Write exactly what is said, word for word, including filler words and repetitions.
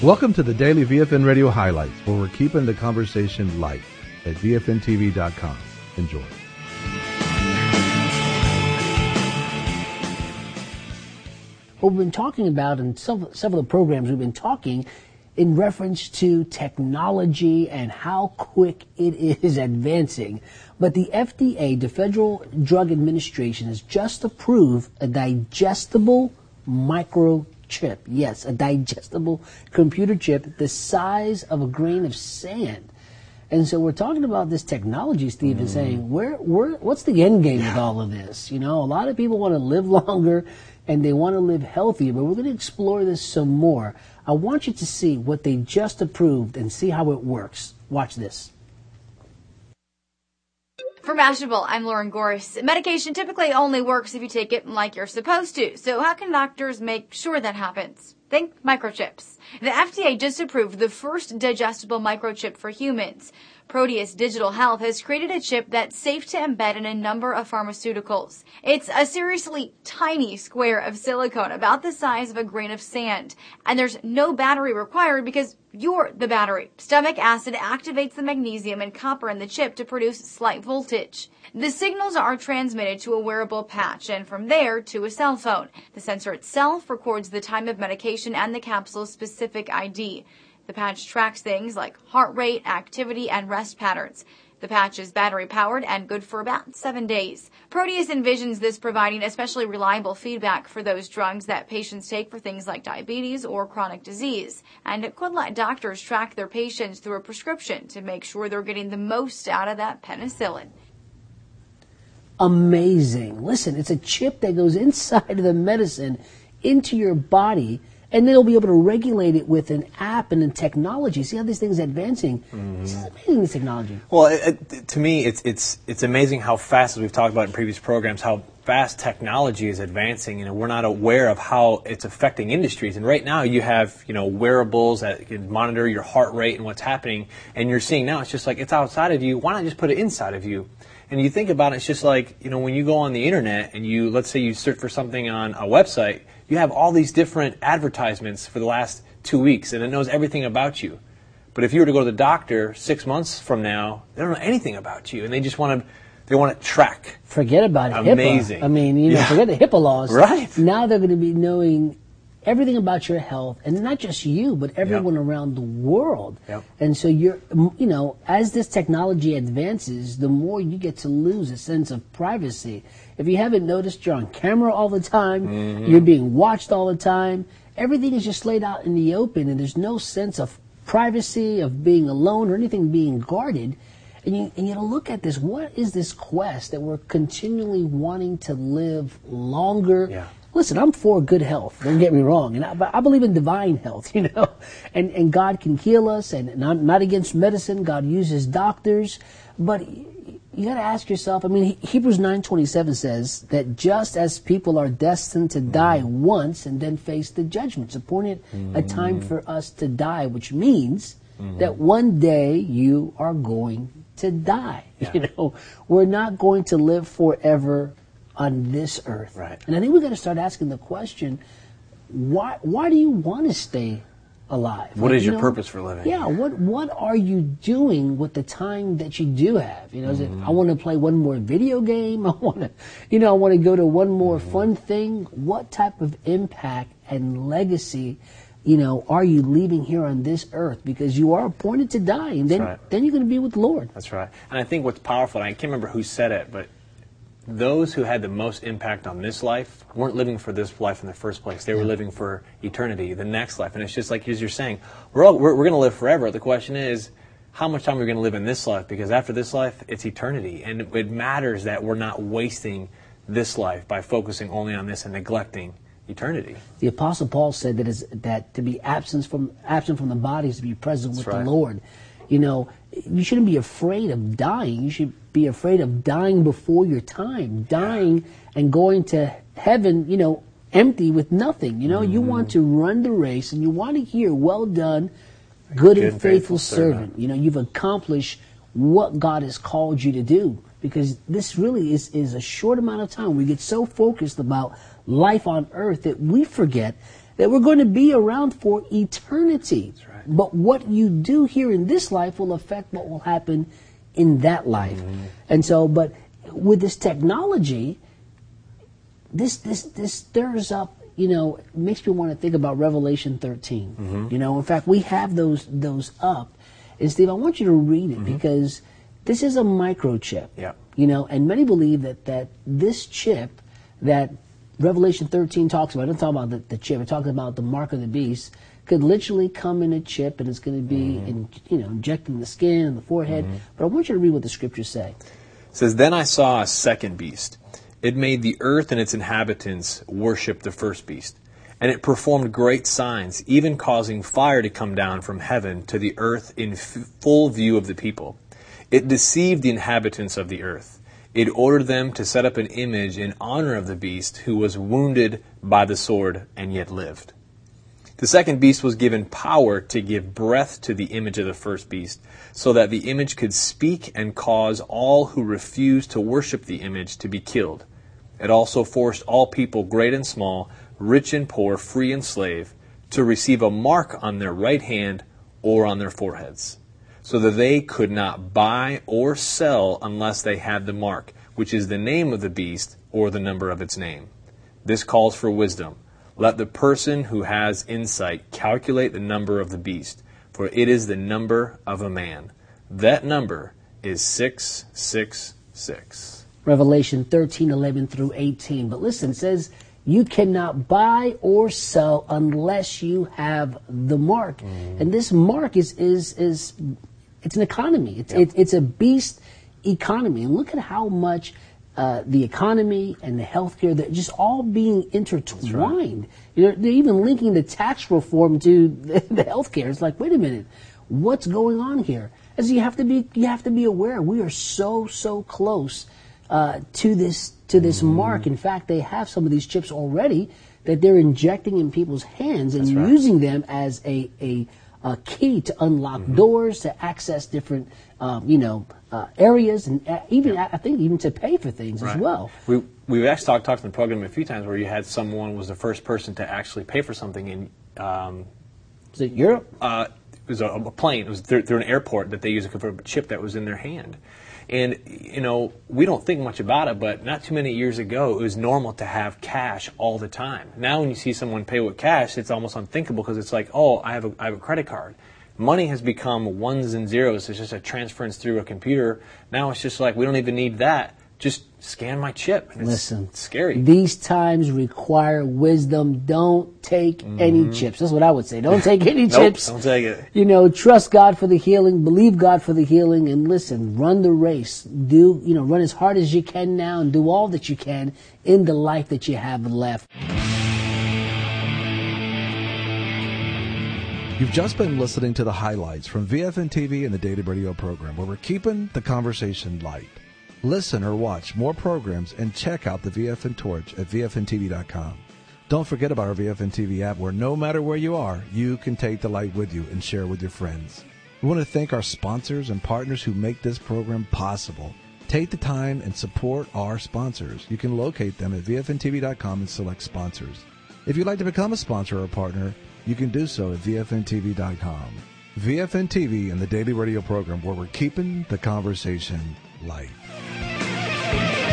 Welcome to the Daily V F N Radio Highlights, where we're keeping the conversation light at V F N T V dot com. Enjoy. What we've been talking about in several, several of the programs, we've been talking in reference to technology and how quick it is advancing. But the F D A, the Federal Drug Administration, has just approved a digestible microchip. Yes, a digestible computer chip the size of a grain of sand. And so we're talking about this technology, Steve, and mm. saying, where, where, what's the end game with all of this? You know, a lot of people want to live longer and they want to live healthier, but we're going to explore this some more. I want you to see what they just approved and see how it works. Watch this. For Mashable, I'm Lauren Gorse. Medication typically only works if you take it like you're supposed to. So how can doctors make sure that happens? Think microchips. The F D A just approved the first digestible microchip for humans. Proteus Digital Health has created a chip that's safe to embed in a number of pharmaceuticals. It's a seriously tiny square of silicone, about the size of a grain of sand. And there's no battery required because you're the battery. Stomach acid activates the magnesium and copper in the chip to produce slight voltage. The signals are transmitted to a wearable patch and from there to a cell phone. The sensor itself records the time of medication and the capsule's specific I D. The patch tracks things like heart rate, activity, and rest patterns. The patch is battery-powered and good for about seven days. Proteus envisions this providing especially reliable feedback for those drugs that patients take for things like diabetes or chronic disease. And it could let doctors track their patients through a prescription to make sure they're getting the most out of that penicillin. Amazing. Listen, it's a chip that goes inside of the medicine into your body, and they'll be able to regulate it with an app and a technology. See how this thing is advancing? Mm-hmm. This is amazing, this technology. Well, it, it, to me, it's it's it's amazing how fast, as we've talked about in previous programs, how fast technology is advancing. You know, we're not aware of how it's affecting industries. And right now, you have you know wearables that can monitor your heart rate and what's happening. And you're seeing now, it's just like it's outside of you. Why not just put it inside of you? And you think about it, it's just like you know when you go on the internet and you let's say you search for something on a website. You have all these different advertisements for the last two weeks, and it knows everything about you. But if you were to go to the doctor six months from now, they don't know anything about you, and they just want to, they want to track. Forget about it. Amazing. HIPAA. I mean, you know, yeah. forget the HIPAA laws. Right. Now they're going to be knowing everything about your health, and not just you, but everyone yep. around the world. Yep. And so you're, you know, as this technology advances, the more you get to lose a sense of privacy. If you haven't noticed, you're on camera all the time. Mm-hmm. You're being watched all the time. Everything is just laid out in the open, and there's no sense of privacy, of being alone, or anything being guarded. And you, and you look at this, what is this quest that we're continually wanting to live longer? Yeah. Listen, I'm for good health. Don't get me wrong, and I, I believe in divine health, you know, and and God can heal us, and not not against medicine. God uses doctors, but you got to ask yourself. I mean, Hebrews nine twenty-seven says that just as people are destined to die mm. once and then face the judgment, it's appointed mm. a time for us to die, which means mm. that one day you are going to die. Yeah. You know, we're not going to live forever on this earth. Right. And I think we've got to start asking the question, why why do you want to stay alive? What like, is you your know, purpose for living? Yeah, what what are you doing with the time that you do have? You know, is it, I want to play one more video game, I want to you know, I want to go to one more mm-hmm. fun thing. What type of impact and legacy, you know, are you leaving here on this earth? Because you are appointed to die, and then right. then you're going to be with the Lord. That's right. And I think what's powerful, and I can't remember who said it, but those who had the most impact on this life weren't living for this life in the first place. They were living for eternity, the next life. And it's just like, as you're saying, we're all, we're, we're going to live forever. The question is, how much time are we going to live in this life? Because after this life, it's eternity. And it, it matters that we're not wasting this life by focusing only on this and neglecting eternity. The Apostle Paul said that is that to be absent from absent from the body is to be present That's with right. the Lord. You know, you shouldn't be afraid of dying. You should be afraid of dying before your time, dying and going to heaven, you know, empty with nothing. You know, mm-hmm. you want to run the race and you want to hear, well done, good, good and faithful, faithful servant. servant. You know, you've accomplished what God has called you to do, because this really is, is a short amount of time. We get so focused about life on earth that we forget that we're going to be around for eternity. That's right. But what you do here in this life will affect what will happen in that life. Mm-hmm. And so, but with this technology, this this this stirs up, you know, makes me want to think about Revelation thirteen. Mm-hmm. You know, in fact, we have those those up. And Steve, I want you to read it, mm-hmm. because this is a microchip. Yeah. You know, and many believe that, that this chip that Revelation thirteen talks about, it doesn't talk about the, the chip, it talks about the mark of the beast, could literally come in a chip, and it's going to be, mm-hmm. in, you know, injecting the skin and the forehead. Mm-hmm. But I want you to read what the scriptures say. It says, "Then I saw a second beast. It made the earth and its inhabitants worship the first beast. And it performed great signs, even causing fire to come down from heaven to the earth in f- full view of the people. It deceived the inhabitants of the earth. It ordered them to set up an image in honor of the beast who was wounded by the sword and yet lived. The second beast was given power to give breath to the image of the first beast, so that the image could speak and cause all who refused to worship the image to be killed. It also forced all people, great and small, rich and poor, free and slave, to receive a mark on their right hand or on their foreheads, so that they could not buy or sell unless they had the mark, which is the name of the beast or the number of its name. This calls for wisdom. Let the person who has insight calculate the number of the beast, for it is the number of a man. That number is six six six." Revelation thirteen, eleven through eighteen. But listen, it says, you cannot buy or sell unless you have the mark. Mm. And this mark is, is, is it's an economy. It's, yep. it, it's a beast economy. And look at how much uh, the economy and the healthcare, they're just all being intertwined. Right. They're, they're even linking the tax reform to the, the healthcare. It's like, wait a minute, what's going on here? As you have to be, you have to be aware, we are so, so close uh, to this to this mm. mark. In fact, they have some of these chips already that they're injecting in people's hands and right. using them as a, a, a key to unlock mm-hmm. doors, to access different, um, you know, uh, areas, and uh, even, yeah. I think, even to pay for things right. as well. We, we've actually talked, talked in the program a few times where you had someone was the first person to actually pay for something in... Um, Is it Europe? Uh, it was a, a plane. It was through, through an airport that they used for a chip that was in their hand. And, you know, we don't think much about it, but not too many years ago, it was normal to have cash all the time. Now when you see someone pay with cash, it's almost unthinkable because it's like, oh, I have a, I have a credit card. Money has become ones and zeros. It's just a transference through a computer. Now it's just like, we don't even need that. Just scan my chip. And Listen, it's scary. These times require wisdom. Don't take mm-hmm. any chips. That's what I would say. Don't take any nope, chips. Don't take it. You know, trust God for the healing. Believe God for the healing. And listen, run the race. Do, you know, run as hard as you can now and do all that you can in the life that you have left. You've just been listening to the highlights from V F N T V and the Daily Radio program, where we're keeping the conversation light. Listen or watch more programs and check out the V F N Torch at V F N T V dot com. Don't forget about our V F N T V app, where no matter where you are, you can take the light with you and share with your friends. We want to thank our sponsors and partners who make this program possible. Take the time and support our sponsors. You can locate them at V F N T V dot com and select sponsors. If you'd like to become a sponsor or a partner, you can do so at V F N T V dot com. V F N T V and the Daily Radio program, where we're keeping the conversation light.